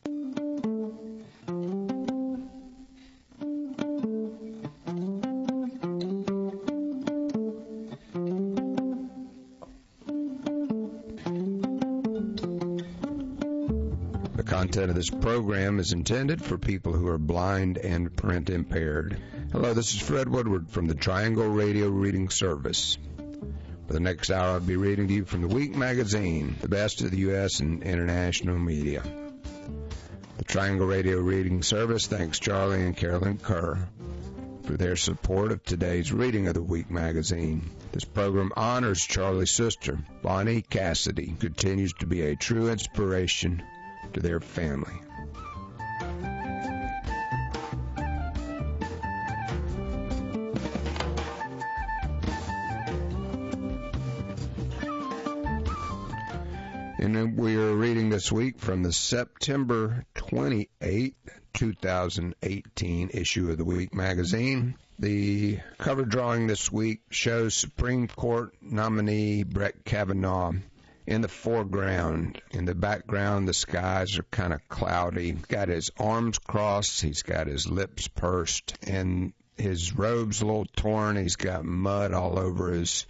The content of this program is intended for people who are blind and print impaired. Hello, this is Fred Woodward from the Triangle Radio Reading Service. For the next hour, I'll be reading to you from the Week magazine, the best of the U.S. and international media. The Triangle Radio Reading Service thanks Charlie and Carolyn Kerr for their support of today's reading of the Week magazine. This program honors Charlie's sister, Bonnie Cassidy, who continues to be a true inspiration to their family. And we are reading this week from the September 28, 2018 issue of the Week magazine. The cover drawing this week shows Supreme Court nominee Brett Kavanaugh in the foreground. In the background, the skies are kind of cloudy. He's got his arms crossed. He's got his lips pursed. And his robe's a little torn. He's got mud all over his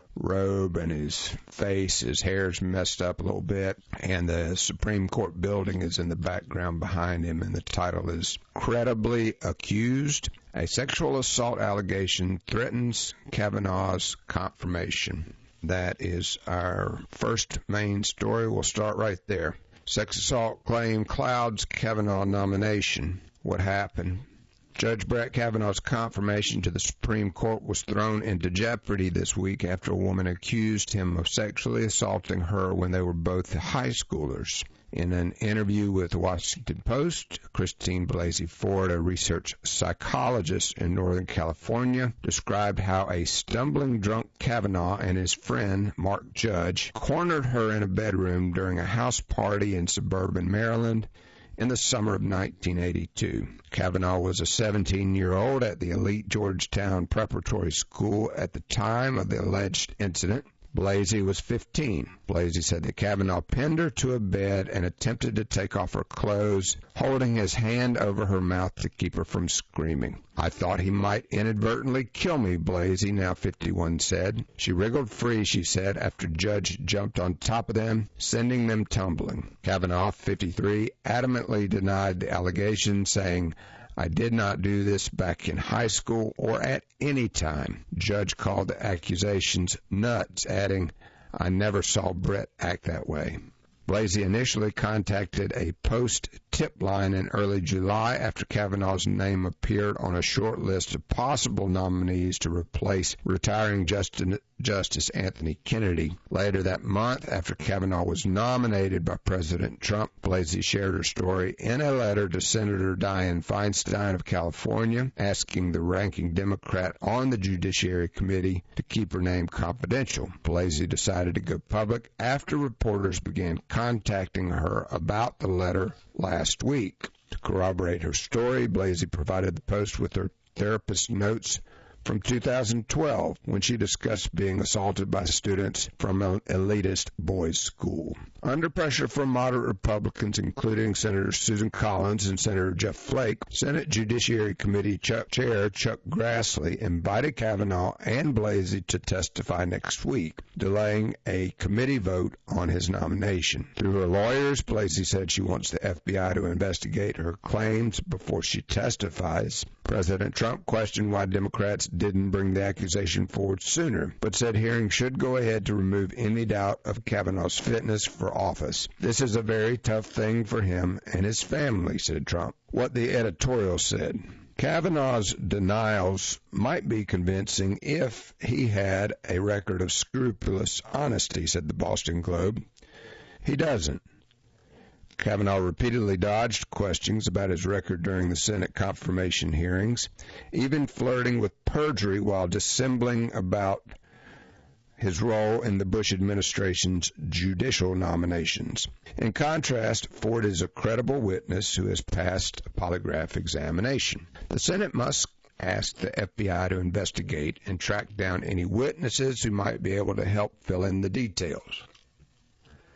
robe and his face. His hair's messed up a little bit. And the Supreme Court building is in the background behind him. And the title is Credibly Accused. A sexual assault allegation threatens Kavanaugh's confirmation. That is our first main story. We'll start right there. Sex assault claim clouds Kavanaugh nomination. What happened? Judge Brett Kavanaugh's confirmation to the Supreme Court was thrown into jeopardy this week after a woman accused him of sexually assaulting her when they were both high schoolers. In an interview with the Washington Post, Christine Blasey Ford, a research psychologist in Northern California, described how a stumbling drunk Kavanaugh and his friend, Mark Judge, cornered her in a bedroom during a house party in suburban Maryland in the summer of 1982. Kavanaugh was a 17-year-old at the elite Georgetown Preparatory School at the time of the alleged incident. Blasey was 15. Blasey said that Kavanaugh pinned her to a bed and attempted to take off her clothes, holding his hand over her mouth to keep her from screaming. I thought he might inadvertently kill me, Blasey, now 51, said. She wriggled free, she said, after Judge jumped on top of them, sending them tumbling. Kavanaugh, 53, adamantly denied the allegation, saying, I did not do this back in high school or at any time. Judge called the accusations nuts, adding, I never saw Brett act that way. Blasey initially contacted a post-tip line in early July after Kavanaugh's name appeared on a short list of possible nominees to replace retiring Justice Anthony Kennedy. Later that month, after Kavanaugh was nominated by President Trump, Blasey shared her story in a letter to Senator Dianne Feinstein of California, asking the ranking Democrat on the Judiciary Committee to keep her name confidential. Blasey decided to go public after reporters began contacting her about the letter last week. To corroborate her story, Blasey provided the Post with her therapist's notes from 2012 when she discussed being assaulted by students from an elitist boys' school. Under pressure from moderate Republicans, including Senator Susan Collins and Senator Jeff Flake, Senate Judiciary Committee Chair Chuck Grassley invited Kavanaugh and Blasey to testify next week, delaying a committee vote on his nomination. Through her lawyers, Blasey said she wants the FBI to investigate her claims before she testifies. President Trump questioned why Democrats didn't bring the accusation forward sooner, but said hearings should go ahead to remove any doubt of Kavanaugh's fitness for office. This is a very tough thing for him and his family, said Trump. What the editorial said. Kavanaugh's denials might be convincing if he had a record of scrupulous honesty, said the Boston Globe. He doesn't. Kavanaugh repeatedly dodged questions about his record during the Senate confirmation hearings, even flirting with perjury while dissembling about his role in the Bush administration's judicial nominations. In contrast, Ford is a credible witness who has passed a polygraph examination. The Senate must ask the FBI to investigate and track down any witnesses who might be able to help fill in the details.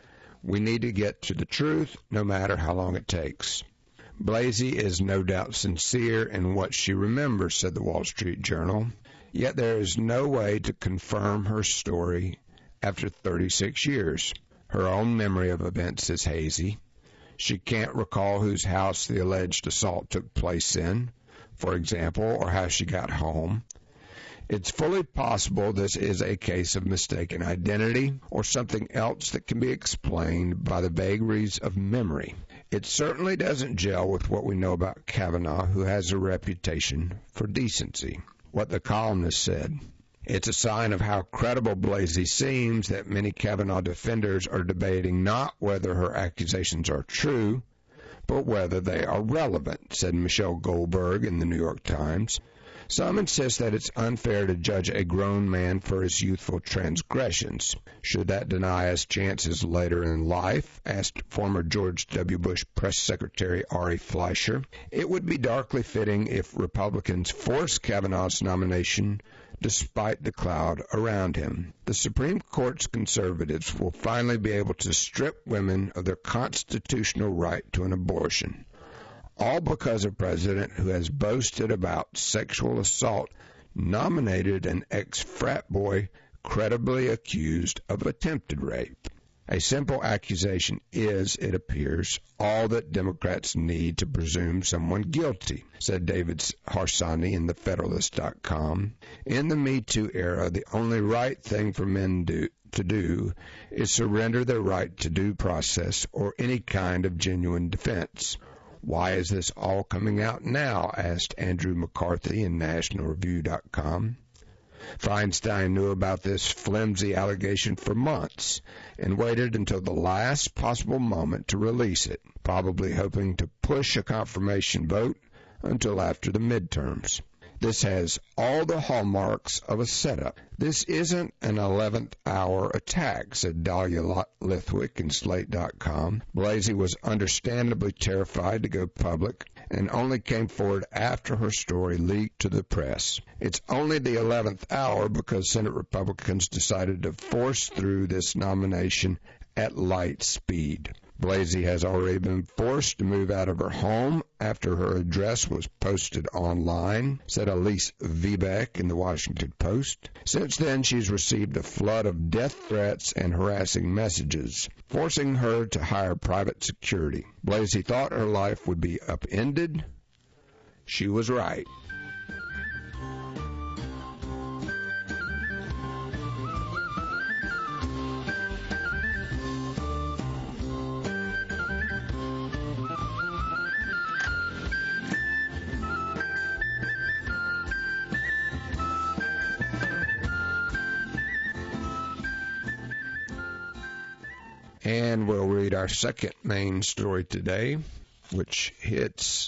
We need to get to the truth, no matter how long it takes. Blasey is no doubt sincere in what she remembers, said the Wall Street Journal. Yet there is no way to confirm her story after 36 years. Her own memory of events is hazy. She can't recall whose house the alleged assault took place in, for example, or how she got home. It's fully possible this is a case of mistaken identity or something else that can be explained by the vagaries of memory. It certainly doesn't gel with what we know about Kavanaugh, who has a reputation for decency. What the columnist said. It's a sign of how credible Blasey seems that many Kavanaugh defenders are debating not whether her accusations are true, but whether they are relevant, said Michelle Goldberg in the New York Times. Some insist that it's unfair to judge a grown man for his youthful transgressions. Should that deny us chances later in life? Asked former George W. Bush Press Secretary Ari Fleischer. It would be darkly fitting if Republicans forced Kavanaugh's nomination despite the cloud around him. The Supreme Court's conservatives will finally be able to strip women of their constitutional right to an abortion. All because a president who has boasted about sexual assault nominated an ex-frat boy credibly accused of attempted rape. A simple accusation is, it appears, all that Democrats need to presume someone guilty, said David Harsanyi in TheFederalist.com. In the Me Too era, the only right thing for men to do is surrender their right to due process or any kind of genuine defense. Why is this all coming out now? Asked Andrew McCarthy in NationalReview.com. Feinstein knew about this flimsy allegation for months and waited until the last possible moment to release it, probably hoping to push a confirmation vote until after the midterms. This has all the hallmarks of a setup. This isn't an 11th hour attack, said Dahlia Lithwick in Slate.com. Blasey was understandably terrified to go public and only came forward after her story leaked to the press. It's only the 11th hour because Senate Republicans decided to force through this nomination at light speed. Blasey has already been forced to move out of her home after her address was posted online, said Elise Viebeck in the Washington Post. Since then, she's received a flood of death threats and harassing messages, forcing her to hire private security. Blasey thought her life would be upended. She was right. And we'll read our second main story today, which hit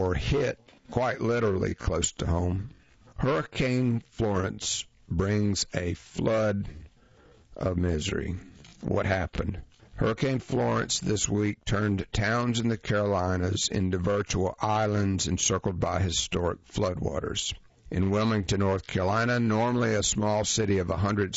quite literally close to home. Hurricane Florence brings a flood of misery. What happened? Hurricane Florence this week turned towns in the Carolinas into virtual islands encircled by historic floodwaters. In Wilmington, North Carolina, normally a small city of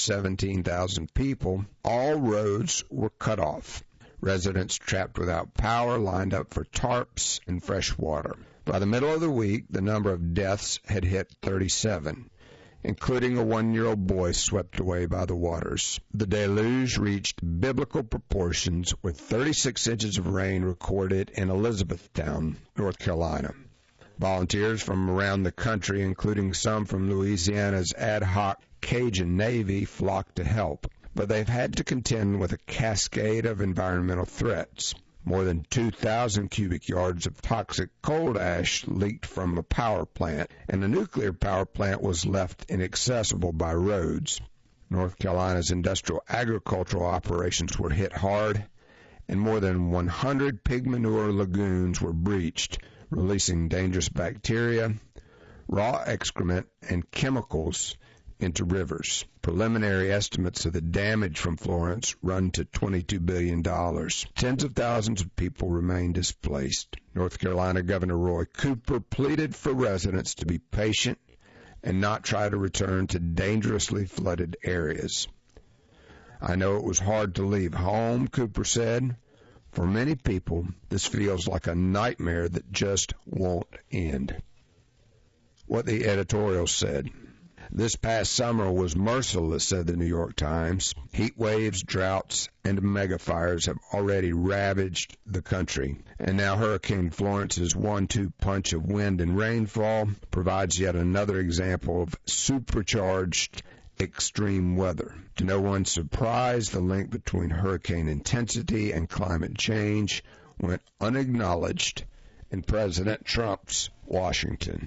117,000 people, all roads were cut off. Residents trapped without power lined up for tarps and fresh water. By the middle of the week, the number of deaths had hit 37, including a 1-year-old boy swept away by the waters. The deluge reached biblical proportions with 36 inches of rain recorded in Elizabethtown, North Carolina. Volunteers from around the country, including some from Louisiana's ad hoc Cajun Navy, flocked to help, but they've had to contend with a cascade of environmental threats. More than 2,000 cubic yards of toxic coal ash leaked from a power plant, and a nuclear power plant was left inaccessible by roads. North Carolina's industrial agricultural operations were hit hard, and more than 100 pig manure lagoons were breached, releasing dangerous bacteria, raw excrement, and chemicals into rivers. Preliminary estimates of the damage from Florence run to $22 billion. Tens of thousands of people remain displaced. North Carolina Governor Roy Cooper pleaded for residents to be patient and not try to return to dangerously flooded areas. I know it was hard to leave home, Cooper said. For many people, this feels like a nightmare that just won't end. What the editorial said. This past summer was merciless, said the New York Times. Heat waves, droughts, and megafires have already ravaged the country. And now Hurricane Florence's 1-2 punch of wind and rainfall provides yet another example of supercharged extreme weather. To no one's surprise, the link between hurricane intensity and climate change went unacknowledged in President Trump's Washington.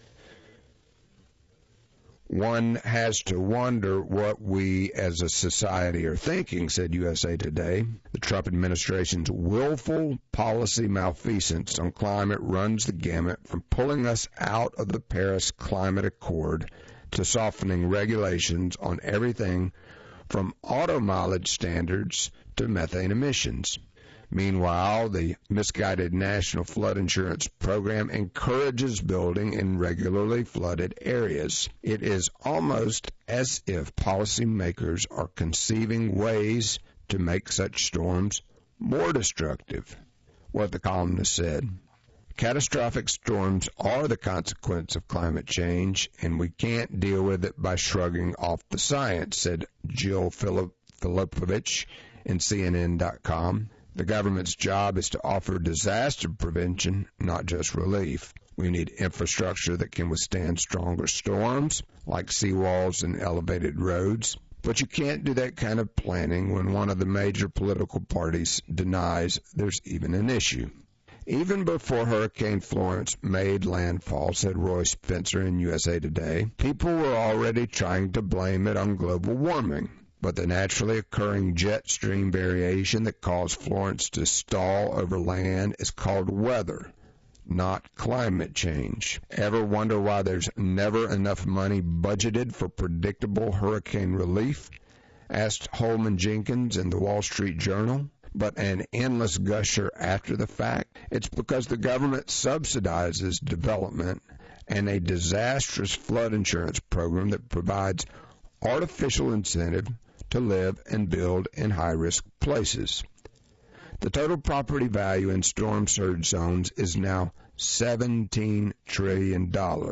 One has to wonder what we as a society are thinking, said USA Today. The Trump administration's willful policy malfeasance on climate runs the gamut from pulling us out of the Paris Climate Accord to softening regulations on everything from auto mileage standards to methane emissions. Meanwhile, the misguided National Flood Insurance Program encourages building in regularly flooded areas. It is almost as if policymakers are conceiving ways to make such storms more destructive, what the columnist said. Catastrophic storms are the consequence of climate change, and we can't deal with it by shrugging off the science, said Jill Filipovich in CNN.com. The government's job is to offer disaster prevention, not just relief. We need infrastructure that can withstand stronger storms, like seawalls and elevated roads. But you can't do that kind of planning when one of the major political parties denies there's even an issue. Even before Hurricane Florence made landfall, said Roy Spencer in USA Today, people were already trying to blame it on global warming. But the naturally occurring jet stream variation that caused Florence to stall over land is called weather, not climate change. Ever wonder why there's never enough money budgeted for predictable hurricane relief? Asked Holman Jenkins in the Wall Street Journal. But an endless gusher after the fact? It's because the government subsidizes development and a disastrous flood insurance program that provides artificial incentive to live and build in high-risk places. The total property value in storm surge zones is now $17 trillion.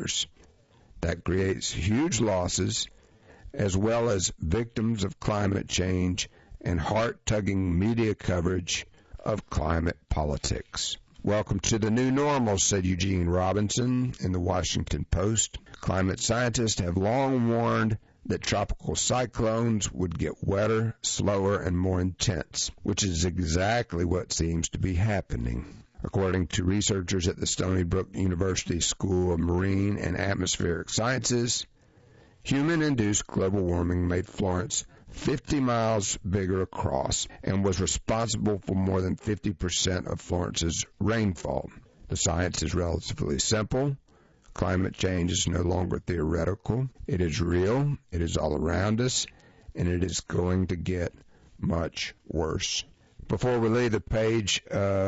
That creates huge losses, as well as victims of climate change and heart-tugging media coverage of climate politics. Welcome to the new normal, said Eugene Robinson in the Washington Post. Climate scientists have long warned that tropical cyclones would get wetter, slower, and more intense, which is exactly what seems to be happening. According to researchers at the Stony Brook University School of Marine and Atmospheric Sciences, human-induced global warming made Florence 50 miles bigger across and was responsible for more than 50% of Florence's rainfall. The science is relatively simple. Climate change is no longer theoretical. It is real. It is all around us, and it is going to get much worse. Before we leave the page,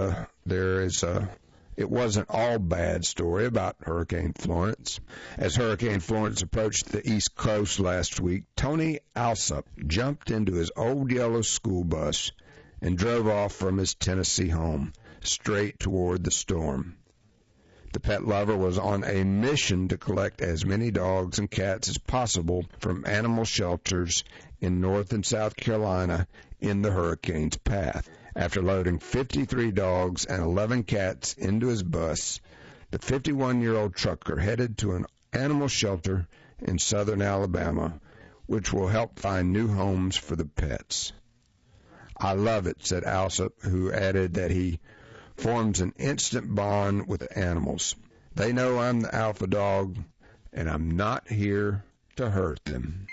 it wasn't all bad story about Hurricane Florence. As Hurricane Florence approached the East Coast last week, Tony Alsop jumped into his old yellow school bus and drove off from his Tennessee home, straight toward the storm. The pet lover was on a mission to collect as many dogs and cats as possible from animal shelters in North and South Carolina in the hurricane's path. After loading 53 dogs and 11 cats into his bus, the 51-year-old trucker headed to an animal shelter in southern Alabama, which will help find new homes for the pets. I love it, said Alsop, who added that he forms an instant bond with the animals. They know I'm the alpha dog, and I'm not here to hurt them.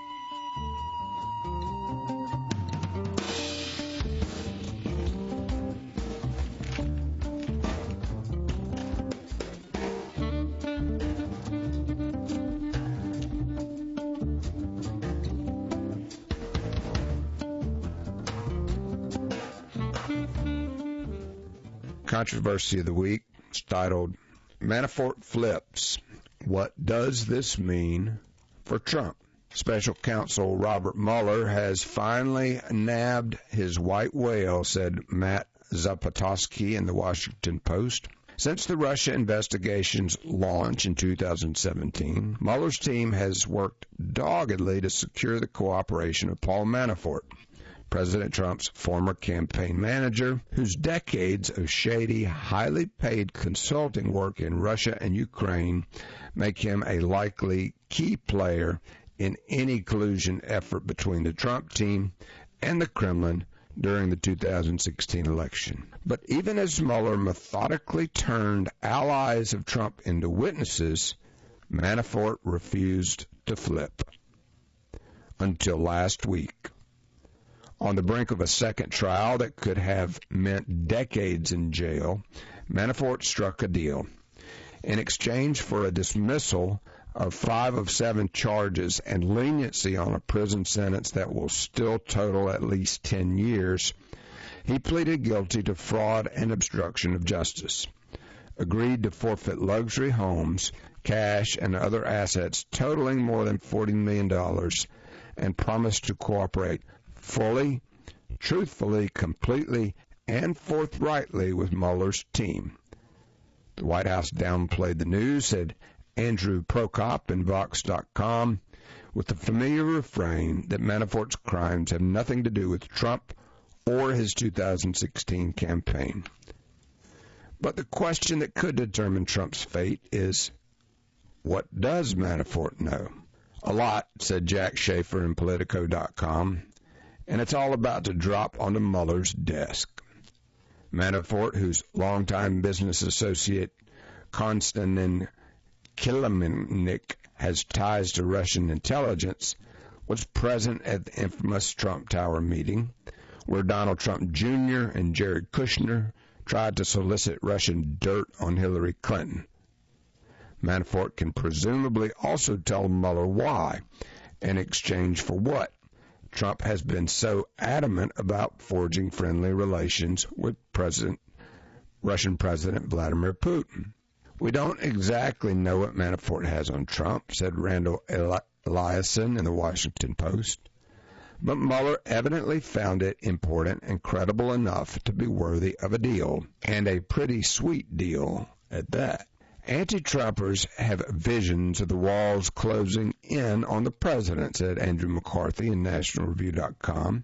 Controversy of the week is titled, Manafort Flips. What does this mean for Trump? Special counsel Robert Mueller has finally nabbed his white whale, said Matt Zapotosky in the Washington Post. Since the Russia investigation's launch in 2017, Mueller's team has worked doggedly to secure the cooperation of Paul Manafort, President Trump's former campaign manager, whose decades of shady, highly paid consulting work in Russia and Ukraine make him a likely key player in any collusion effort between the Trump team and the Kremlin during the 2016 election. But even as Mueller methodically turned allies of Trump into witnesses, Manafort refused to flip. Until last week. On the brink of a second trial that could have meant decades in jail, Manafort struck a deal. In exchange for a dismissal of 5 of 7 charges and leniency on a prison sentence that will still total at least 10 years, he pleaded guilty to fraud and obstruction of justice, agreed to forfeit luxury homes, cash, and other assets totaling more than $40 million, and promised to cooperate fully, truthfully, completely, and forthrightly with Mueller's team. The White House downplayed the news, said Andrew Prokop in Vox.com, with the familiar refrain that Manafort's crimes have nothing to do with Trump or his 2016 campaign. But the question that could determine Trump's fate is, what does Manafort know? A lot, said Jack Schaefer in Politico.com, and it's all about to drop onto Mueller's desk. Manafort, whose longtime business associate Konstantin Kilimnik has ties to Russian intelligence, was present at the infamous Trump Tower meeting, where Donald Trump Jr. and Jared Kushner tried to solicit Russian dirt on Hillary Clinton. Manafort can presumably also tell Mueller why, in exchange for what, Trump has been so adamant about forging friendly relations with Russian President Vladimir Putin. We don't exactly know what Manafort has on Trump, said Randall Eliason in the Washington Post. But Mueller evidently found it important and credible enough to be worthy of a deal, and a pretty sweet deal at that. Anti-Trumpers have visions of the walls closing in on the president, said Andrew McCarthy in NationalReview.com.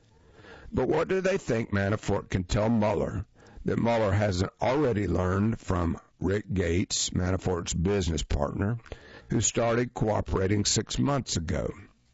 But what do they think Manafort can tell Mueller that Mueller hasn't already learned from Rick Gates, Manafort's business partner, who started cooperating 6 months ago?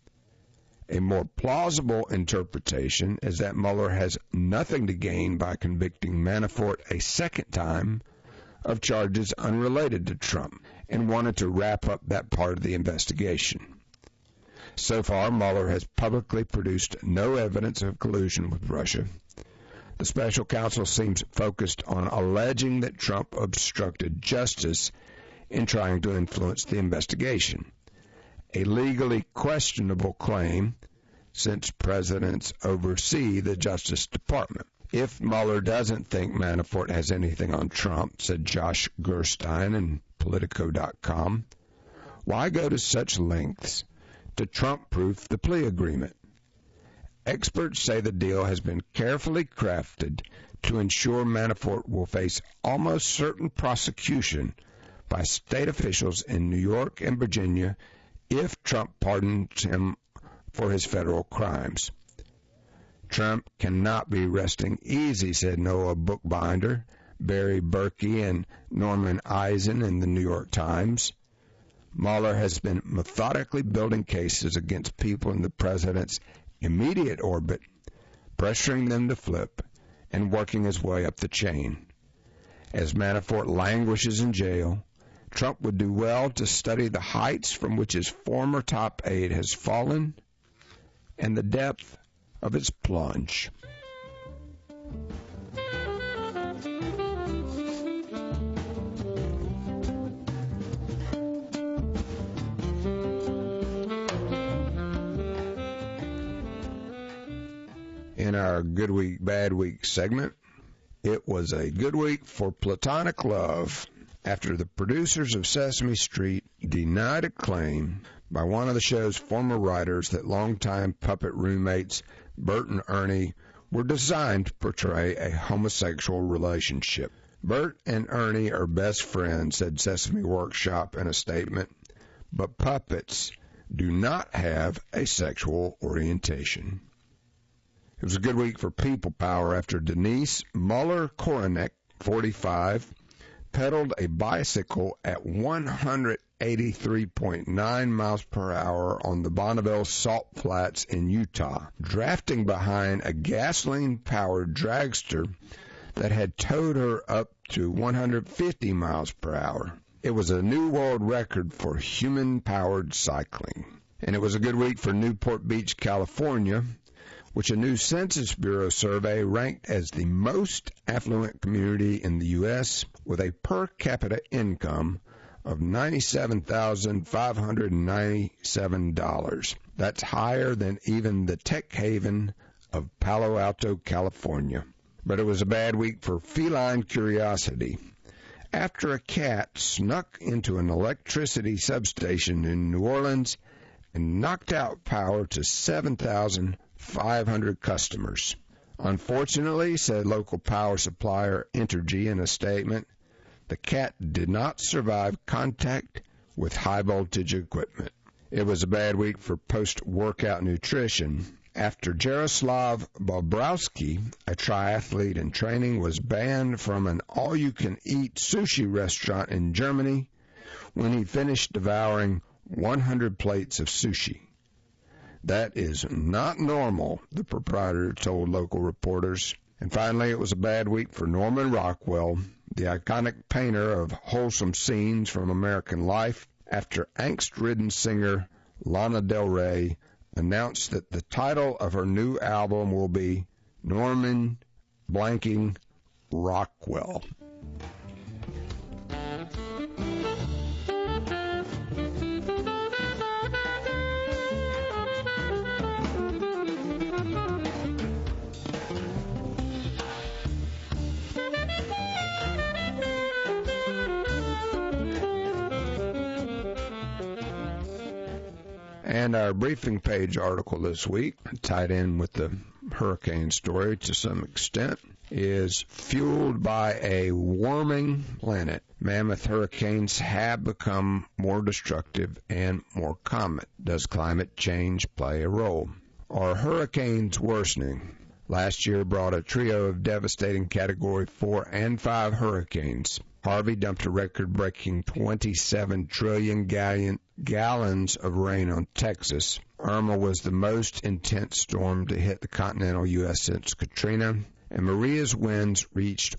A more plausible interpretation is that Mueller has nothing to gain by convicting Manafort a second time of charges unrelated to Trump and wanted to wrap up that part of the investigation. So far, Mueller has publicly produced no evidence of collusion with Russia. The special counsel seems focused on alleging that Trump obstructed justice in trying to influence the investigation, a legally questionable claim since presidents oversee the Justice Department. If Mueller doesn't think Manafort has anything on Trump, said Josh Gerstein in Politico.com, why go to such lengths to Trump-proof the plea agreement? Experts say the deal has been carefully crafted to ensure Manafort will face almost certain prosecution by state officials in New York and Virginia if Trump pardons him for his federal crimes. Trump cannot be resting easy, said Noah Bookbinder, Barry Berkey, and Norman Eisen in the New York Times. Mueller has been methodically building cases against people in the president's immediate orbit, pressuring them to flip, and working his way up the chain. As Manafort languishes in jail, Trump would do well to study the heights from which his former top aide has fallen and the depth of its plunge. In our Good Week, Bad Week segment, it was a good week for platonic love after the producers of Sesame Street denied a claim by one of the show's former writers that longtime puppet roommates Bert and Ernie were designed to portray a homosexual relationship. Bert and Ernie are best friends, said Sesame Workshop in a statement, but puppets do not have a sexual orientation. It was a good week for People Power after Denise Muller-Koronek, 45, pedaled a bicycle at 183.9 miles per hour on the Bonneville Salt Flats in Utah, drafting behind a gasoline-powered dragster that had towed her up to 150 miles per hour. It was a new world record for human-powered cycling. And it was a good week for Newport Beach, California, which a new Census Bureau survey ranked as the most affluent community in the U.S. with a per capita income of $97,597. That's higher than even the tech haven of Palo Alto, California. But it was a bad week for feline curiosity. After a cat snuck into an electricity substation in New Orleans and knocked out power to 7,500 customers. Unfortunately, said local power supplier Entergy in a statement, the cat did not survive contact with high-voltage equipment. It was a bad week for post-workout nutrition. After Jaroslav Bobrowski, a triathlete in training, was banned from an all-you-can-eat sushi restaurant in Germany when he finished devouring 100 plates of sushi. That is not normal, the proprietor told local reporters. And finally, it was a bad week for Norman Rockwell, the iconic painter of wholesome scenes from American life, after angst-ridden singer Lana Del Rey announced that the title of her new album will be Norman blanking Rockwell. And our briefing page article this week, tied in with the hurricane story to some extent, is fueled by a warming planet. Mammoth hurricanes have become more destructive and more common. Does climate change play a role? Are hurricanes worsening? Last year brought a trio of devastating Category 4 and 5 hurricanes. Harvey dumped a record-breaking 27 trillion gallons of rain on Texas. Irma was the most intense storm to hit the continental U.S. since Katrina, and Maria's winds reached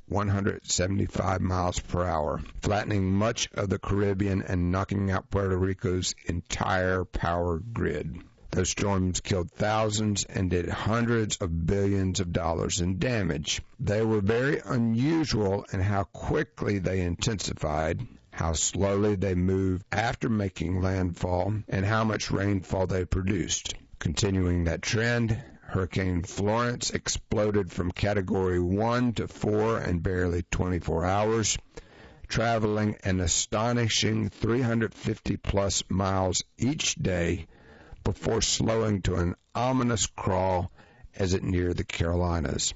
175 miles per hour, flattening much of the Caribbean and knocking out Puerto Rico's entire power grid. Those storms killed thousands and did hundreds of billions of dollars in damage. They were very unusual in how quickly they intensified, how slowly they moved after making landfall, and how much rainfall they produced. Continuing that trend, Hurricane Florence exploded from Category 1 to 4 in barely 24 hours, traveling an astonishing 350-plus miles each day, before slowing to an ominous crawl as it neared the Carolinas.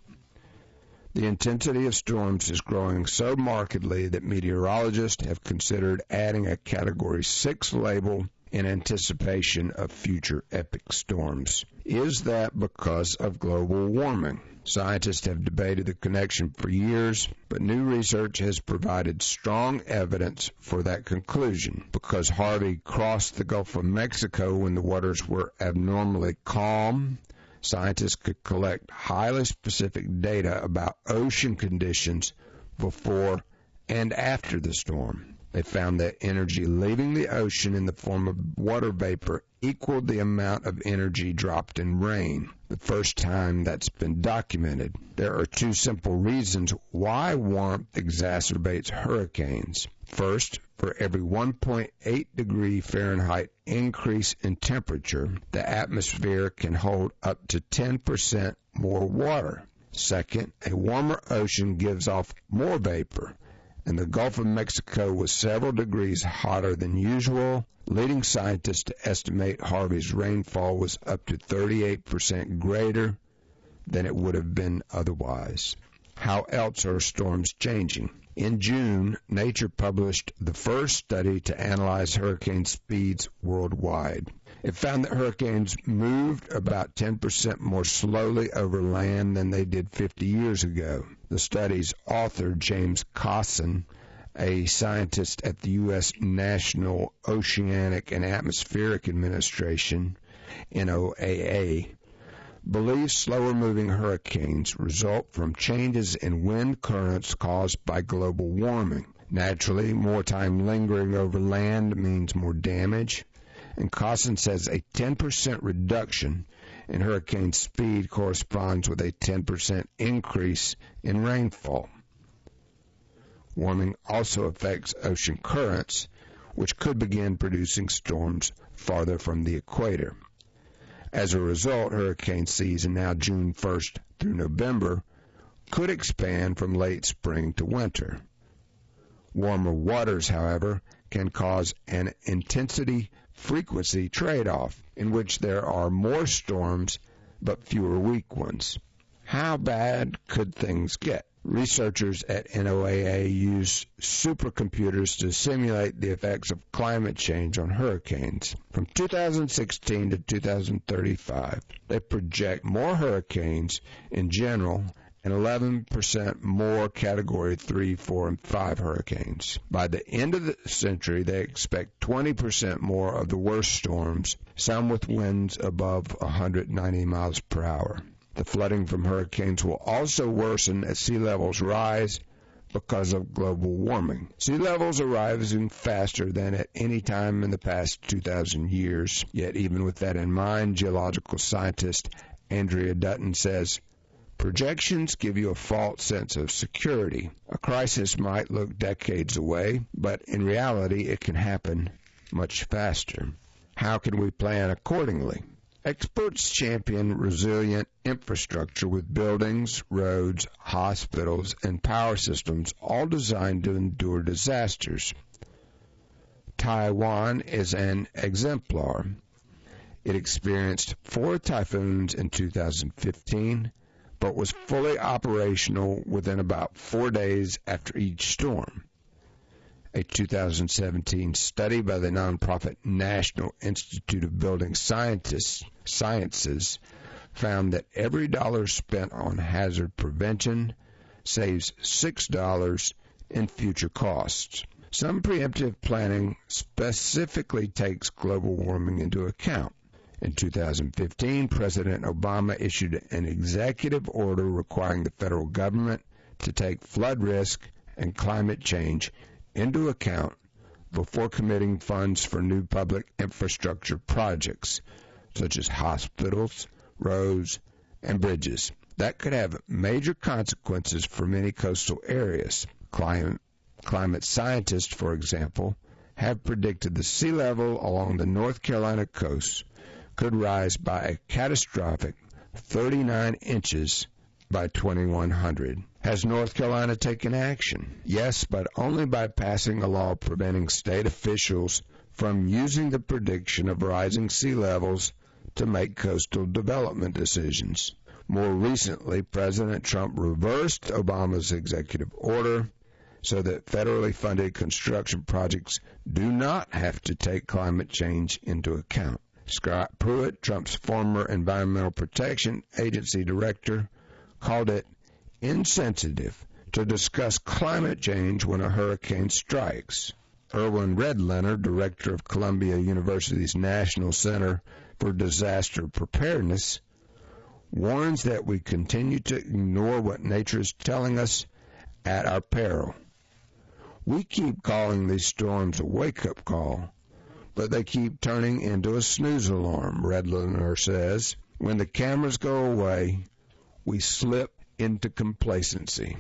The intensity of storms is growing so markedly that meteorologists have considered adding a Category 6 label in anticipation of future epic storms. Is that because of global warming? Scientists have debated the connection for years, but new research has provided strong evidence for that conclusion. Because Harvey crossed the Gulf of Mexico when the waters were abnormally calm, scientists could collect highly specific data about ocean conditions before and after the storm. They found that energy leaving the ocean in the form of water vapor equaled the amount of energy dropped in rain, the first time that's been documented. There are two simple reasons why warmth exacerbates hurricanes. First, for every 1.8 degree Fahrenheit increase in temperature, the atmosphere can hold up to 10% more water. Second, a warmer ocean gives off more vapor, and the Gulf of Mexico was several degrees hotter than usual Leading scientists estimate Harvey's rainfall was up to 38% greater than it would have been otherwise. How else are storms changing? In June, Nature published the first study to analyze hurricane speeds worldwide. It found that hurricanes moved about 10% more slowly over land than they did 50 years ago. The study's author, James Cosson, a scientist at the U.S. National Oceanic and Atmospheric Administration, NOAA, believes slower-moving hurricanes result from changes in wind currents caused by global warming. Naturally, more time lingering over land means more damage, and Cosson says a 10% reduction in hurricane speed corresponds with a 10% increase in rainfall. Warming also affects ocean currents, which could begin producing storms farther from the equator. As a result, hurricane season, now June 1st through November, could expand from late spring to winter. Warmer waters, however, can cause an intensity-frequency trade-off in which there are more storms but fewer weak ones. How bad could things get? Researchers at NOAA use supercomputers to simulate the effects of climate change on hurricanes. From 2016 to 2035, they project more hurricanes in general and 11% more Category 3, 4, and 5 hurricanes. By the end of the century, they expect 20% more of the worst storms, some with winds above 190 miles per hour. The flooding from hurricanes will also worsen as sea levels rise because of global warming. Sea levels are rising faster than at any time in the past 2,000 years. Yet even with that in mind, geological scientist Andrea Dutton says, projections give you a false sense of security. A crisis might look decades away, but in reality it can happen much faster. How can we plan accordingly? Experts champion resilient infrastructure with buildings, roads, hospitals, and power systems all designed to endure disasters. Taiwan is an exemplar. It experienced 4 typhoons in 2015, but was fully operational within about 4 days after each storm. A 2017 study by the nonprofit National Institute of Building Sciences found that every dollar spent on hazard prevention saves $6 in future costs. Some preemptive planning specifically takes global warming into account. In 2015, President Obama issued an executive order requiring the federal government to take flood risk and climate change into account before committing funds for new public infrastructure projects, such as hospitals, roads, and bridges. That could have major consequences for many coastal areas. Climate scientists, for example, have predicted the sea level along the North Carolina coast could rise by a catastrophic 39 inches by 2100. Has North Carolina taken action? Yes, but only by passing a law preventing state officials from using the prediction of rising sea levels to make coastal development decisions. More recently, President Trump reversed Obama's executive order so that federally funded construction projects do not have to take climate change into account. Scott Pruitt, Trump's former Environmental Protection Agency director, called it insensitive to discuss climate change when a hurricane strikes. Erwin Redlener, director of Columbia University's National Center for Disaster Preparedness, warns that we continue to ignore what nature is telling us at our peril. We keep calling these storms a wake-up call, but they keep turning into a snooze alarm, Redlener says. When the cameras go away, we slip into complacency.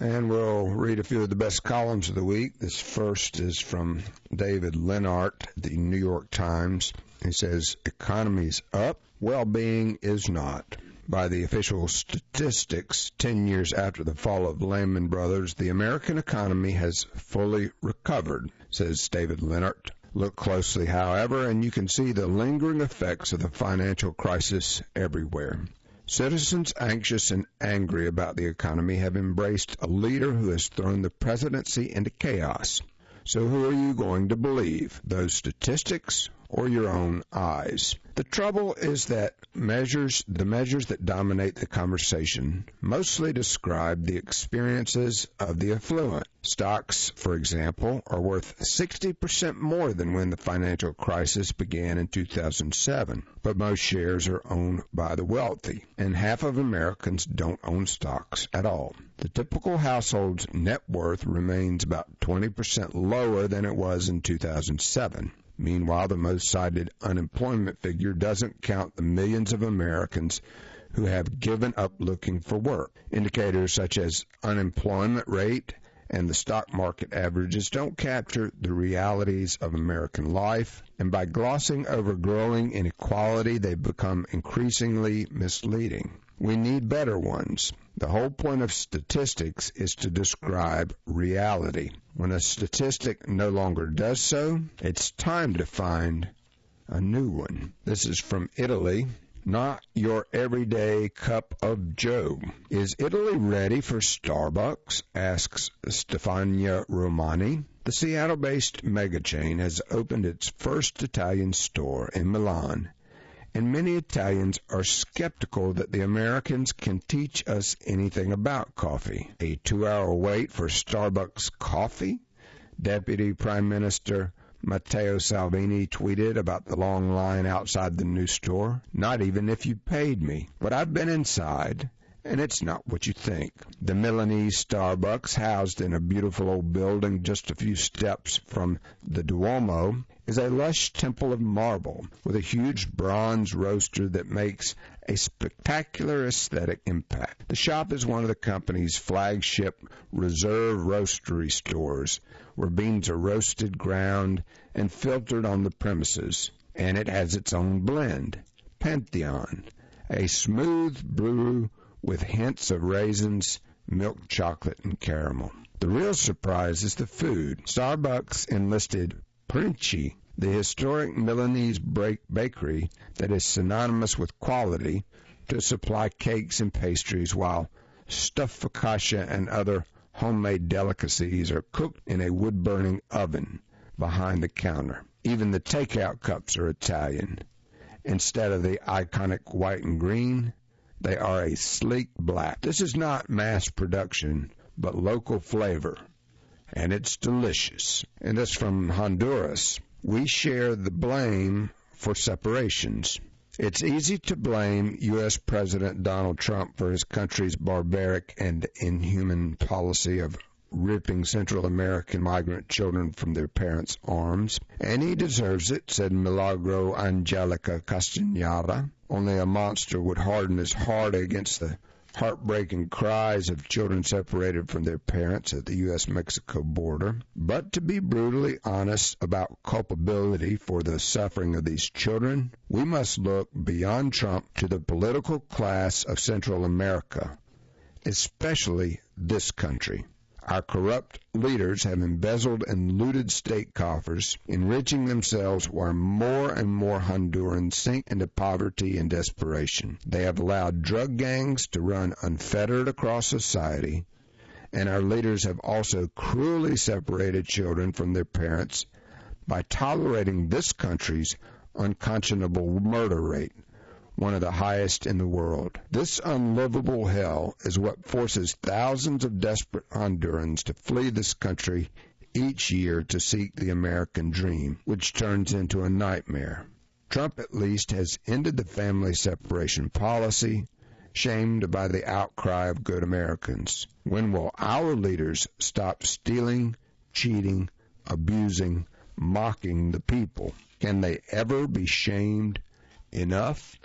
And we'll read a few of the best columns of the week. This first is from David Lenart, the New York Times. He says, "Economy's up, well-being is not." By the official statistics, 10 years after the fall of Lehman Brothers, the American economy has fully recovered, says David Lenart. Look closely, however, and you can see the lingering effects of the financial crisis everywhere. Citizens anxious and angry about the economy have embraced a leader who has thrown the presidency into chaos. So who are you going to believe, those statistics or your own eyes? The trouble is that the measures that dominate the conversation mostly describe the experiences of the affluent. Stocks, for example, are worth 60% more than when the financial crisis began in 2007. But most shares are owned by the wealthy, and half of Americans don't own stocks at all. The typical household's net worth remains about 20% lower than it was in 2007. Meanwhile, the most cited unemployment figure doesn't count the millions of Americans who have given up looking for work. Indicators such as unemployment rate and the stock market averages don't capture the realities of American life, and by glossing over growing inequality, they become increasingly misleading. We need better ones. The whole point of statistics is to describe reality. When a statistic no longer does so, it's time to find a new one. This is from Italy. Not your everyday cup of joe. Is Italy ready for Starbucks? Asks Stefania Romani. The Seattle-based mega chain has opened its first Italian store in Milan, and many Italians are skeptical that the Americans can teach us anything about coffee. A 2-hour wait for Starbucks coffee? Deputy Prime Minister Matteo Salvini tweeted about the long line outside the new store. Not even if you paid me. But I've been inside, and it's not what you think. The Milanese Starbucks, housed in a beautiful old building just a few steps from the Duomo, is a lush temple of marble with a huge bronze roaster that makes a spectacular aesthetic impact. The shop is one of the company's flagship reserve roastery stores, where beans are roasted, ground, and filtered on the premises, and it has its own blend, Pantheon, a smooth brew with hints of raisins, milk chocolate, and caramel. The real surprise is the food. Starbucks enlisted Princi, the historic Milanese bakery that is synonymous with quality, to supply cakes and pastries, while stuffed focaccia and other homemade delicacies are cooked in a wood-burning oven behind the counter. Even the takeout cups are Italian. Instead of the iconic white and green, they are a sleek black. This is not mass production, but local flavor, and it's delicious. And this from Honduras. We share the blame for separations. It's easy to blame U.S. President Donald Trump for his country's barbaric and inhuman policy of ripping Central American migrant children from their parents' arms. And he deserves it, said Milagro Angelica Castañeda. Only a monster would harden his heart against the heartbreaking cries of children separated from their parents at the U.S.-Mexico border. But to be brutally honest about culpability for the suffering of these children, we must look beyond Trump to the political class of Central America, especially this country. Our corrupt leaders have embezzled and looted state coffers, enriching themselves while more and more Hondurans sink into poverty and desperation. They have allowed drug gangs to run unfettered across society, and our leaders have also cruelly separated children from their parents by tolerating this country's unconscionable murder rate, one of the highest in the world. This unlivable hell is what forces thousands of desperate Hondurans to flee this country each year to seek the American dream, which turns into a nightmare. Trump at least has ended the family separation policy, shamed by the outcry of good Americans. When will our leaders stop stealing, cheating, abusing, mocking the people? Can they ever be shamed enough?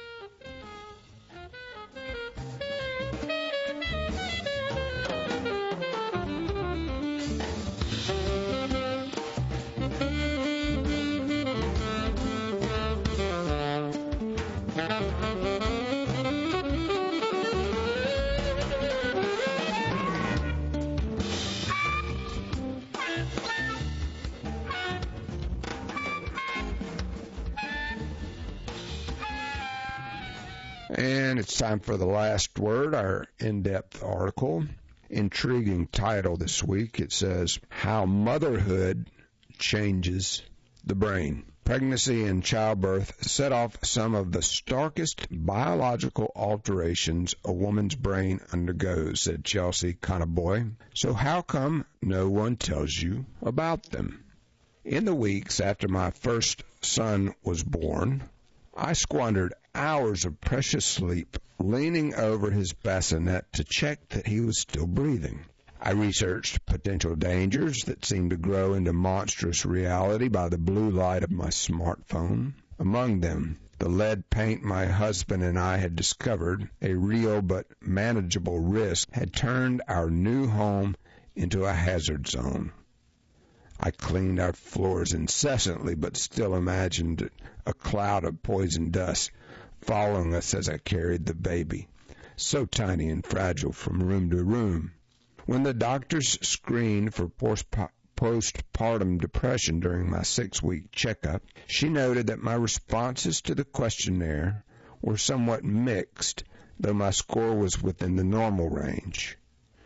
And it's time for the last word, our in-depth article. Intriguing title this week. It says, How Motherhood Changes the Brain. Pregnancy and childbirth set off some of the starkest biological alterations a woman's brain undergoes, said Chelsea Conaboy. So how come no one tells you about them? In the weeks after my first son was born, I squandered hours of precious sleep leaning over his bassinet to check that he was still breathing. I researched potential dangers that seemed to grow into monstrous reality by the blue light of my smartphone. Among them, the lead paint my husband and I had discovered, a real but manageable risk, had turned our new home into a hazard zone. I cleaned our floors incessantly, but still imagined a cloud of poison dust following us as I carried the baby, so tiny and fragile, from room to room. When the doctors screened for postpartum depression during my 6-week checkup, she noted that my responses to the questionnaire were somewhat mixed, though my score was within the normal range.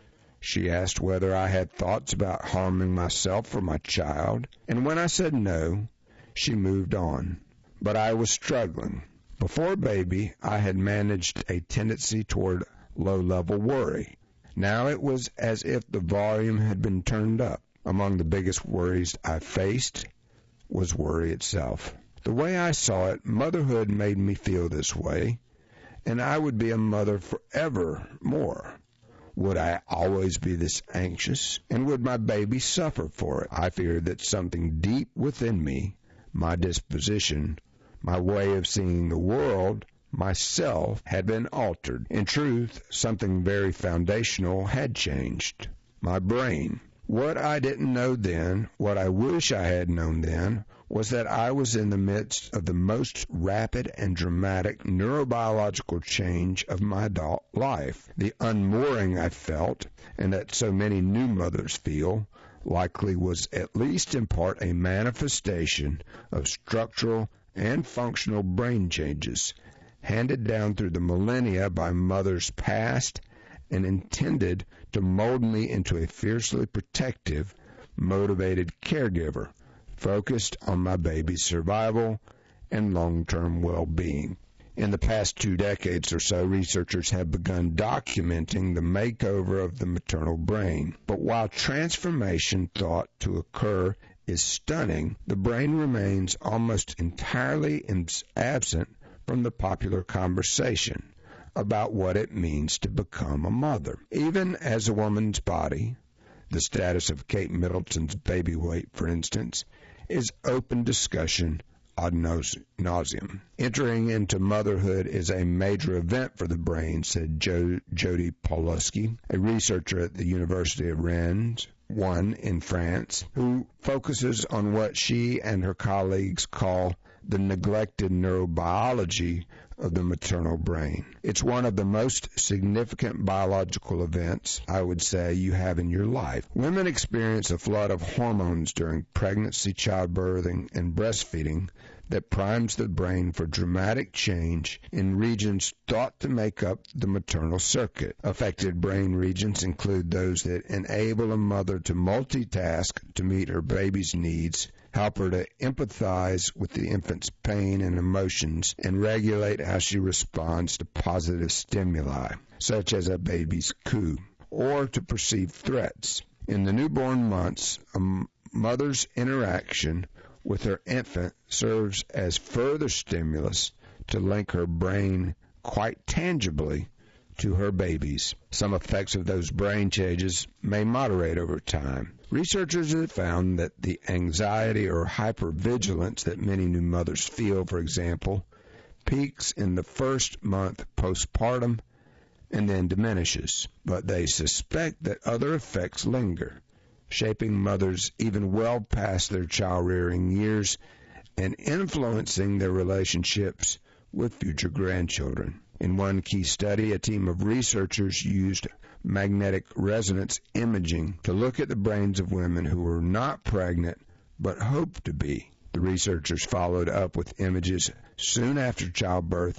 She asked whether I had thoughts about harming myself or my child, and when I said no, she moved on. But I was struggling. Before baby, I had managed a tendency toward low-level worry. Now it was as if the volume had been turned up. Among the biggest worries I faced was worry itself. The way I saw it, motherhood made me feel this way, and I would be a mother forevermore. Would I always be this anxious, and would my baby suffer for it? I feared that something deep within me, my disposition, my way of seeing the world, myself, had been altered. In truth, something very foundational had changed. My brain. What I didn't know then, what I wish I had known then, was that I was in the midst of the most rapid and dramatic neurobiological change of my adult life. The unmooring I felt, and that so many new mothers feel, likely was at least in part a manifestation of structural and functional brain changes handed down through the millennia by mothers past and intended to mold me into a fiercely protective, motivated caregiver focused on my baby's survival and long-term well-being. In the past 2 decades or so, researchers have begun documenting the makeover of the maternal brain. But while transformation thought to occur is stunning, the brain remains almost entirely absent from the popular conversation about what it means to become a mother. Even as a woman's body, the status of Kate Middleton's baby weight, for instance, is open discussion ad nauseum. Entering into motherhood is a major event for the brain, said Jody Pawlowski, a researcher at the University of Rennes, in France, who focuses on what she and her colleagues call the neglected neurobiology of the maternal brain. It's one of the most significant biological events, I would say, you have in your life. Women experience a flood of hormones during pregnancy, childbirthing, and breastfeeding that primes the brain for dramatic change in regions thought to make up the maternal circuit. Affected brain regions include those that enable a mother to multitask to meet her baby's needs, help her to empathize with the infant's pain and emotions, and regulate how she responds to positive stimuli, such as a baby's coo, or to perceive threats. In the newborn months, a mother's interaction with her infant serves as further stimulus to link her brain quite tangibly to her babies. Some effects of those brain changes may moderate over time. Researchers have found that the anxiety or hypervigilance that many new mothers feel, for example, peaks in the first month postpartum and then diminishes. But they suspect that other effects linger, shaping mothers even well past their child-rearing years and influencing their relationships with future grandchildren. In one key study, a team of researchers used magnetic resonance imaging to look at the brains of women who were not pregnant but hoped to be. The researchers followed up with images soon after childbirth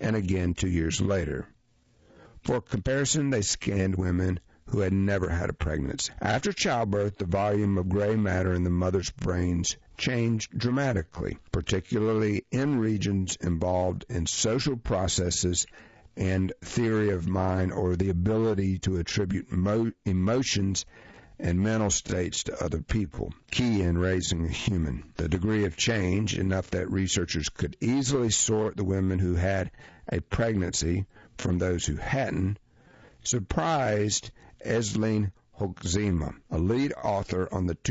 and again 2 years later. For comparison, they scanned women who had never had a pregnancy. After childbirth, the volume of gray matter in the mother's brains changed dramatically, particularly in regions involved in social processes and theory of mind, or the ability to attribute emotions and mental states to other people, key in raising a human. The degree of change, enough that researchers could easily sort the women who had a pregnancy from those who hadn't, surprised Ezeline Hoxema, a lead author on the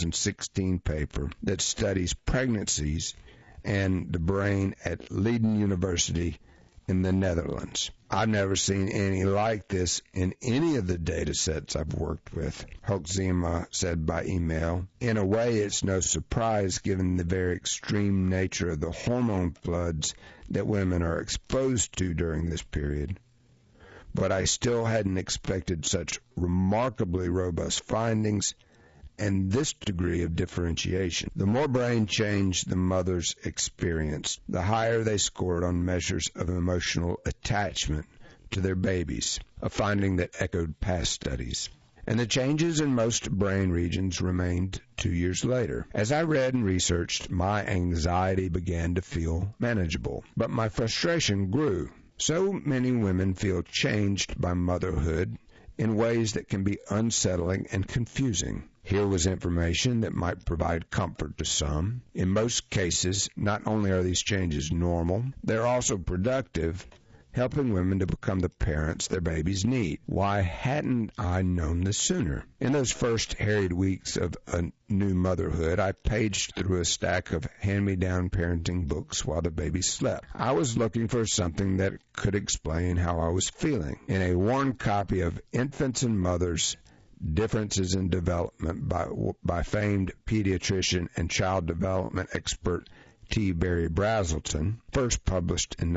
2016 paper that studies pregnancies and the brain at Leiden University in the Netherlands. I've never seen any like this in any of the data sets I've worked with, Hoxema said by email. In a way, it's no surprise given the very extreme nature of the hormone floods that women are exposed to during this period. But I still hadn't expected such remarkably robust findings and this degree of differentiation. The more brain change the mothers experienced, the higher they scored on measures of emotional attachment to their babies, a finding that echoed past studies. And the changes in most brain regions remained 2 years later. As I read and researched, my anxiety began to feel manageable, but my frustration grew. So many women feel changed by motherhood in ways that can be unsettling and confusing. Here was information that might provide comfort to some. In most cases, not only are these changes normal, they're also productive, helping women to become the parents their babies need. Why hadn't I known this sooner? In those first harried weeks of a new motherhood, I paged through a stack of hand-me-down parenting books while the baby slept. I was looking for something that could explain how I was feeling. In a worn copy of Infants and Mothers, Differences in Development by famed pediatrician and child development expert T. Barry Brazelton, first published in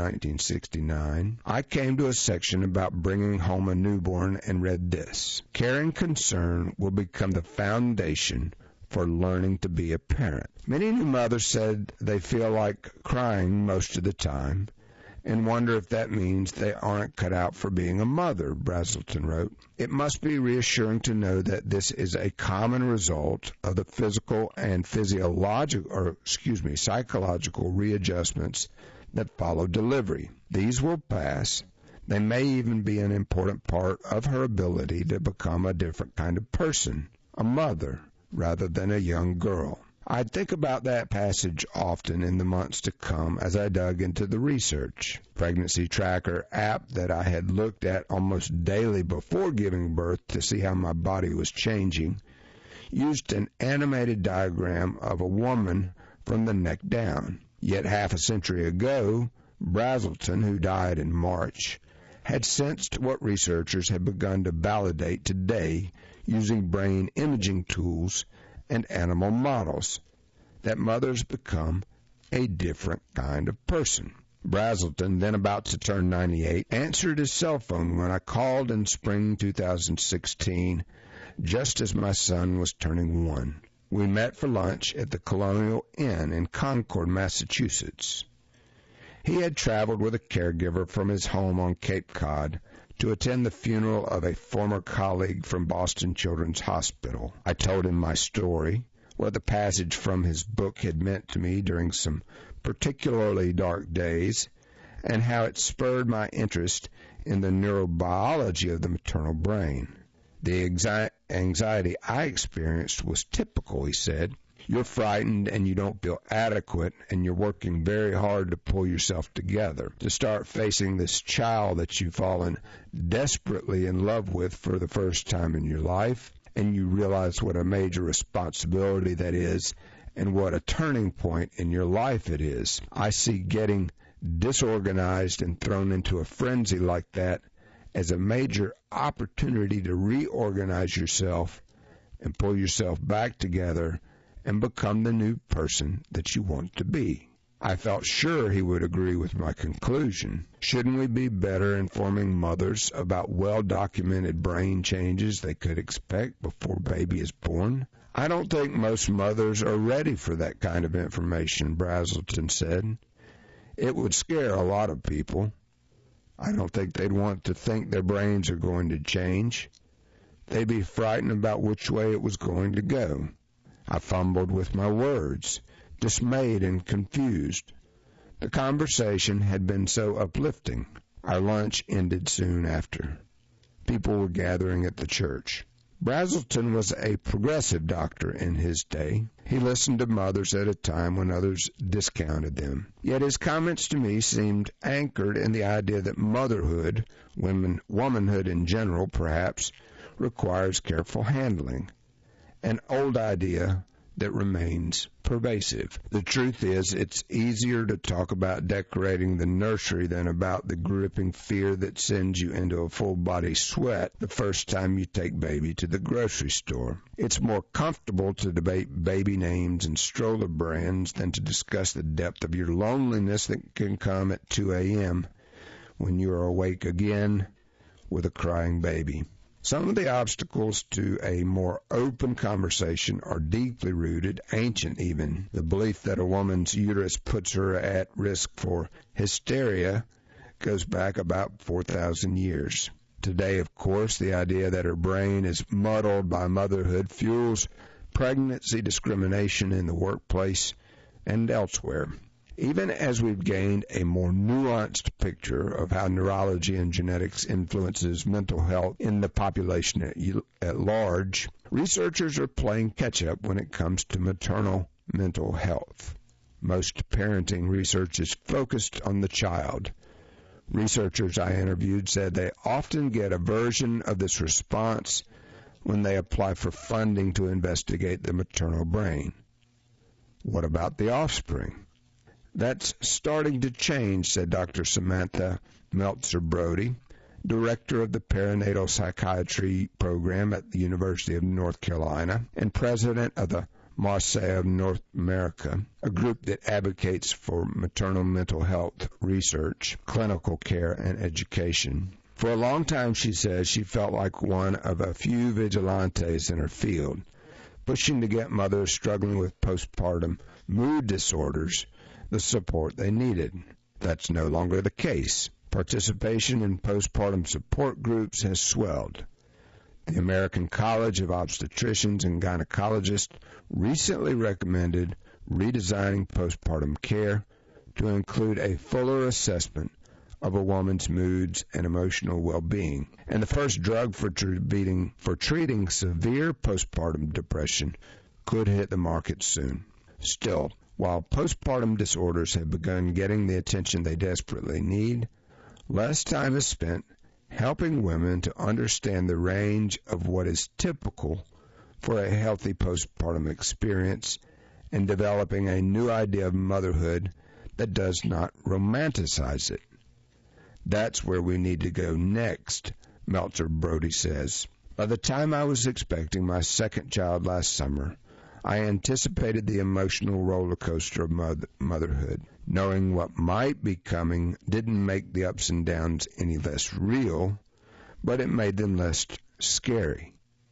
1969, I came to a section about bringing home a newborn and read this: care and concern will become the foundation for learning to be a parent. Many new mothers said they feel like crying most of the time and wonder if that means they aren't cut out for being a mother, Brazelton wrote. It must be reassuring to know that this is a common result of the physical and psychological readjustments that follow delivery. These will pass. They may even be an important part of her ability to become a different kind of person, a mother, rather than a young girl. I'd think about that passage often in the months to come as I dug into the research. Pregnancy Tracker app that I had looked at almost daily before giving birth to see how my body was changing used an animated diagram of a woman from the neck down. Yet half a century ago, Brazelton, who died in March, had sensed what researchers had begun to validate today using brain imaging tools and animal models, that mothers become a different kind of person. Brazelton, then about to turn 98, answered his cell phone when I called in spring 2016, just as my son was turning 1. We met for lunch at the Colonial Inn in Concord, Massachusetts. He had traveled with a caregiver from his home on Cape Cod to attend the funeral of a former colleague from Boston Children's Hospital. I told him my story, what the passage from his book had meant to me during some particularly dark days, and how it spurred my interest in the neurobiology of the maternal brain. The anxiety I experienced was typical, he said. You're frightened and you don't feel adequate, and you're working very hard to pull yourself together to start facing this child that you've fallen desperately in love with for the first time in your life, and you realize what a major responsibility that is and what a turning point in your life it is. I see getting disorganized and thrown into a frenzy like that as a major opportunity to reorganize yourself and pull yourself back together and become the new person that you want to be. I felt sure he would agree with my conclusion. Shouldn't we be better informing mothers about well-documented brain changes they could expect before baby is born? I don't think most mothers are ready for that kind of information, Brazelton said. It would scare a lot of people. I don't think they'd want to think their brains are going to change. They'd be frightened about which way it was going to go. I fumbled with my words, dismayed and confused. The conversation had been so uplifting. Our lunch ended soon after. People were gathering at the church. Brazelton was a progressive doctor in his day. He listened to mothers at a time when others discounted them. Yet his comments to me seemed anchored in the idea that motherhood, womanhood in general perhaps, requires careful handling. An old idea that remains pervasive. The truth is, it's easier to talk about decorating the nursery than about the gripping fear that sends you into a full-body sweat the first time you take baby to the grocery store. It's more comfortable to debate baby names and stroller brands than to discuss the depth of your loneliness that can come at 2 a.m. when you are awake again with a crying baby. Some of the obstacles to a more open conversation are deeply rooted, ancient even. The belief that a woman's uterus puts her at risk for hysteria goes back about 4,000 years. Today, of course, the idea that her brain is muddled by motherhood fuels pregnancy discrimination in the workplace and elsewhere. Even as we've gained a more nuanced picture of how neurology and genetics influences mental health in the population at large, researchers are playing catch-up when it comes to maternal mental health. Most parenting research is focused on the child. Researchers I interviewed said they often get a version of this response when they apply for funding to investigate the maternal brain. What about the offspring? That's starting to change, said Dr. Samantha Meltzer-Brody, director of the perinatal psychiatry program at the University of North Carolina and president of the Marseille of North America, a group that advocates for maternal mental health research, clinical care, and education. For a long time, she says, she felt like one of a few vigilantes in her field, pushing to get mothers struggling with postpartum mood disorders the support they needed. That's no longer the case. Participation in postpartum support groups has swelled. The American College of Obstetricians and Gynecologists recently recommended redesigning postpartum care to include a fuller assessment of a woman's moods and emotional well-being. And the first drug for treating severe postpartum depression could hit the market soon. Still, while postpartum disorders have begun getting the attention they desperately need, less time is spent helping women to understand the range of what is typical for a healthy postpartum experience and developing a new idea of motherhood that does not romanticize it. That's where we need to go next, Meltzer-Brody says. By the time I was expecting my second child last summer, I anticipated the emotional roller coaster of motherhood. Knowing what might be coming didn't make the ups and downs any less real, but it made them less scary.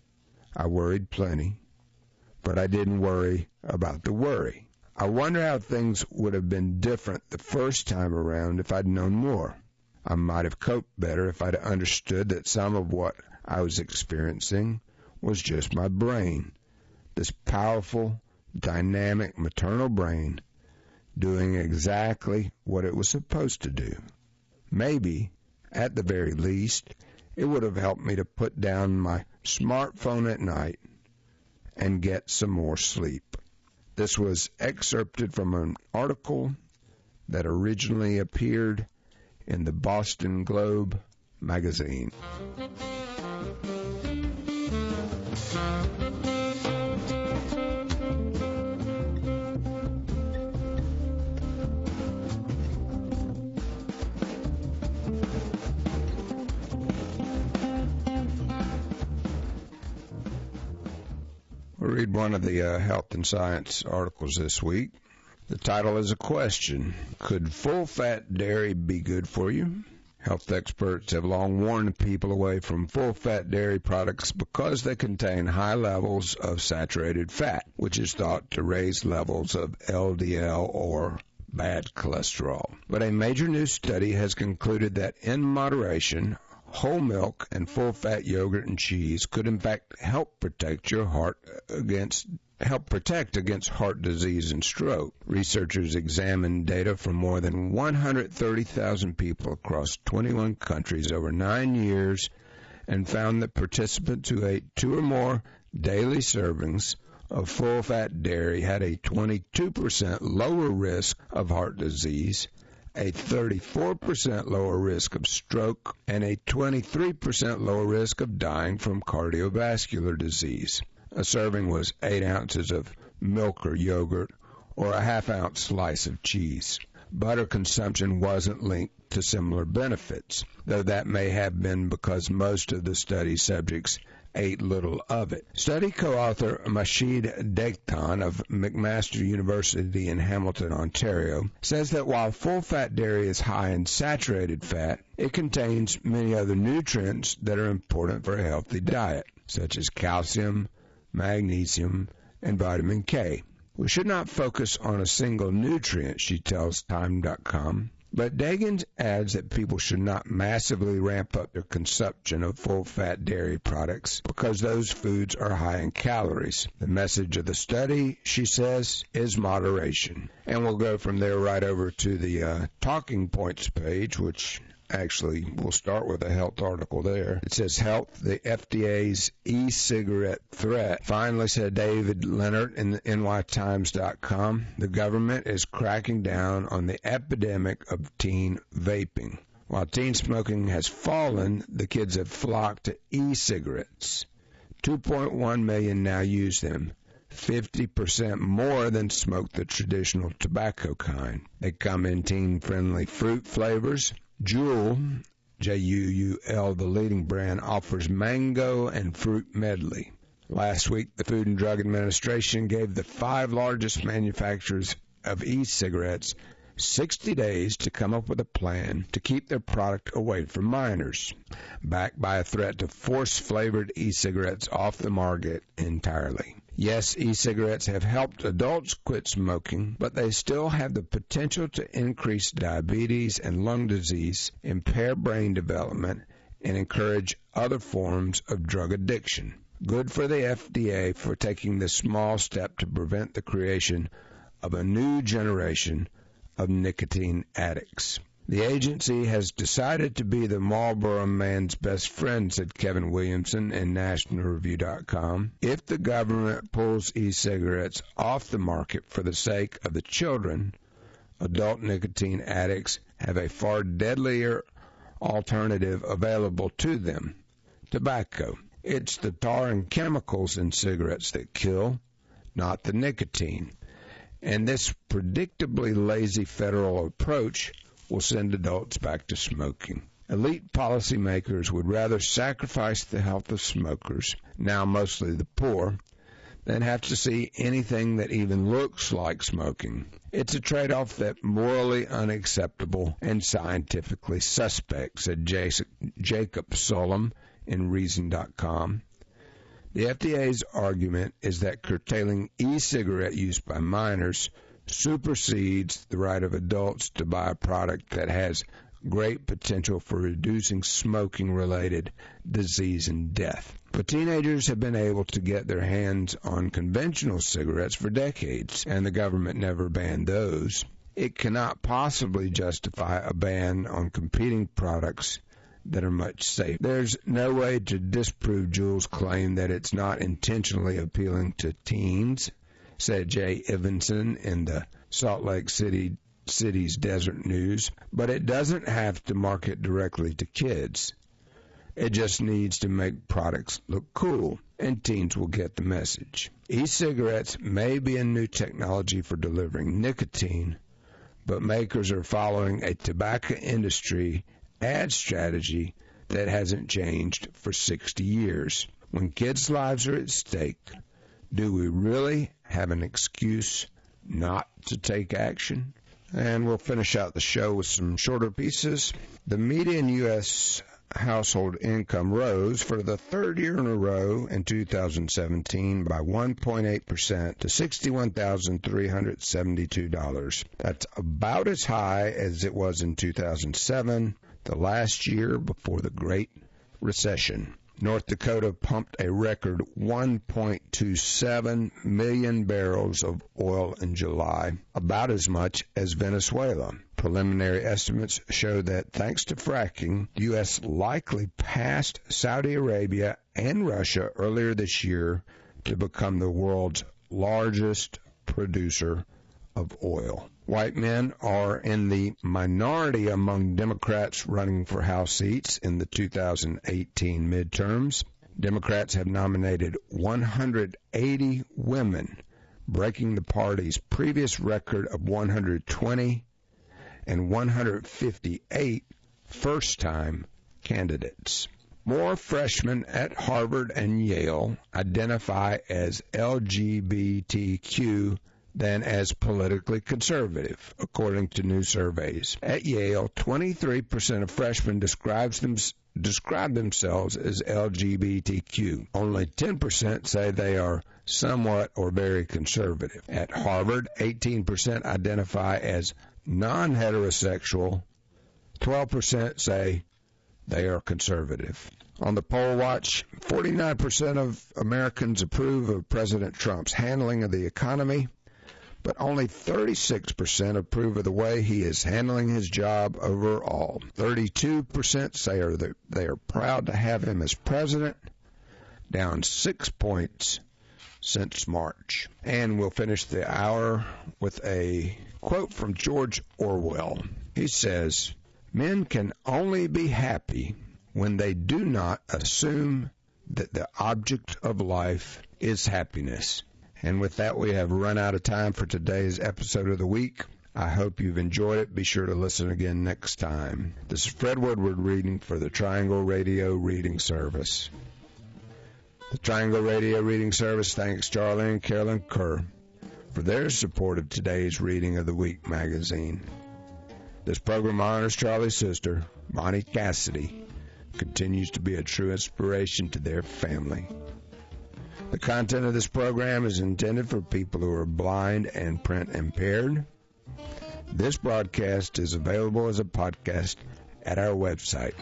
I worried plenty, but I didn't worry about the worry. I wonder how things would have been different the first time around if I'd known more. I might have coped better if I'd understood that some of what I was experiencing was just my brain. This powerful, dynamic maternal brain doing exactly what it was supposed to do. Maybe, at the very least, it would have helped me to put down my smartphone at night and get some more sleep. This was excerpted from an article that originally appeared in the Boston Globe magazine. We'll read one of the Health and Science articles this week. The title is a question. Could full-fat dairy be good for you? Health experts have long warned people away from full-fat dairy products because they contain high levels of saturated fat, which is thought to raise levels of LDL or bad cholesterol. But a major new study has concluded that in moderation, whole milk and full-fat yogurt and cheese could in fact help protect against heart disease and stroke. Researchers examined data from more than 130,000 people across 21 countries over 9 years and found that participants who ate 2 or more daily servings of full-fat dairy had a 22% lower risk of heart disease, a 34% lower risk of stroke, and a 23% lower risk of dying from cardiovascular disease. A serving was 8 ounces of milk or yogurt or a half-ounce slice of cheese. Butter consumption wasn't linked to similar benefits, though that may have been because most of the study subjects ate little of it. Study co-author Masheed Degtan of McMaster University in Hamilton, Ontario, says that while full-fat dairy is high in saturated fat, it contains many other nutrients that are important for a healthy diet, such as calcium, magnesium, and vitamin K. We should not focus on a single nutrient, she tells Time.com. But Degans adds that people should not massively ramp up their consumption of full-fat dairy products because those foods are high in calories. The message of the study, she says, is moderation. And we'll go from there right over to the talking points page, which actually we'll start with a health article there. It says, Health, the FDA's e-cigarette threat. Finally, said David Leonard in NYTimes.com, the government is cracking down on the epidemic of teen vaping. While teen smoking has fallen, the kids have flocked to e-cigarettes. 2.1 million now use them. 50% more than smoke the traditional tobacco kind. They come in teen-friendly fruit flavors. Juul, Juul, the leading brand, offers mango and fruit medley. Last week, the Food and Drug Administration gave the 5 largest manufacturers of e-cigarettes 60 days to come up with a plan to keep their product away from minors, backed by a threat to force flavored e-cigarettes off the market entirely. Yes, e-cigarettes have helped adults quit smoking, but they still have the potential to increase diabetes and lung disease, impair brain development, and encourage other forms of drug addiction. Good for the FDA for taking this small step to prevent the creation of a new generation of nicotine addicts. The agency has decided to be the Marlboro man's best friend, said Kevin Williamson in NationalReview.com. If the government pulls e-cigarettes off the market for the sake of the children, adult nicotine addicts have a far deadlier alternative available to them, tobacco. It's the tar and chemicals in cigarettes that kill, not the nicotine. And this predictably lazy federal approach will send adults back to smoking. Elite policymakers would rather sacrifice the health of smokers, now mostly the poor, than have to see anything that even looks like smoking. It's a trade-off that's morally unacceptable and scientifically suspect, said Jacob Solom in Reason.com. The FDA's argument is that curtailing e-cigarette use by minors supersedes the right of adults to buy a product that has great potential for reducing smoking-related disease and death. But teenagers have been able to get their hands on conventional cigarettes for decades, and the government never banned those. It cannot possibly justify a ban on competing products that are much safer. There's no way to disprove Juul's claim that it's not intentionally appealing to teens, said Jay Evanson in the Salt Lake City's Desert News, but it doesn't have to market directly to kids. It just needs to make products look cool, and teens will get the message. E-cigarettes may be a new technology for delivering nicotine, but makers are following a tobacco industry ad strategy that hasn't changed for 60 years. When kids' lives are at stake, do we really have an excuse not to take action? And we'll finish out the show with some shorter pieces. The median U.S. household income rose for the third year in a row in 2017 by 1.8% to $61,372. That's about as high as it was in 2007, the last year before the Great Recession. North Dakota pumped a record 1.27 million barrels of oil in July, about as much as Venezuela. Preliminary estimates show that thanks to fracking, the U.S. likely passed Saudi Arabia and Russia earlier this year to become the world's largest producer of oil. White men are in the minority among Democrats running for House seats in the 2018 midterms. Democrats have nominated 180 women, breaking the party's previous record of 120 and 158 first-time candidates. More freshmen at Harvard and Yale identify as LGBTQ than as politically conservative, according to new surveys. At Yale, 23% of freshmen describe themselves as LGBTQ. Only 10% say they are somewhat or very conservative. At Harvard, 18% identify as non-heterosexual. 12% say they are conservative. On the poll watch, 49% of Americans approve of President Trump's handling of the economy, but only 36% approve of the way he is handling his job overall. 32% say they are proud to have him as president, down 6 points since March. And we'll finish the hour with a quote from George Orwell. He says, "Men can only be happy when they do not assume that the object of life is happiness." And with that, we have run out of time for today's episode of the week. I hope you've enjoyed it. Be sure to listen again next time. This is Fred Woodward reading for the Triangle Radio Reading Service. The Triangle Radio Reading Service thanks Charlie and Carolyn Kerr for their support of today's Reading of the Week magazine. This program honors Charlie's sister, Bonnie Cassidy, continues to be a true inspiration to their family. The content of this program is intended for people who are blind and print impaired. This broadcast is available as a podcast at our website,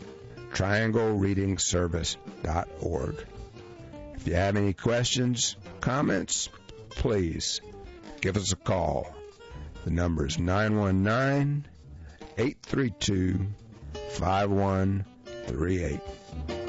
trianglereadingservice.org. If you have any questions, comments, please give us a call. The number is 919-832-5138.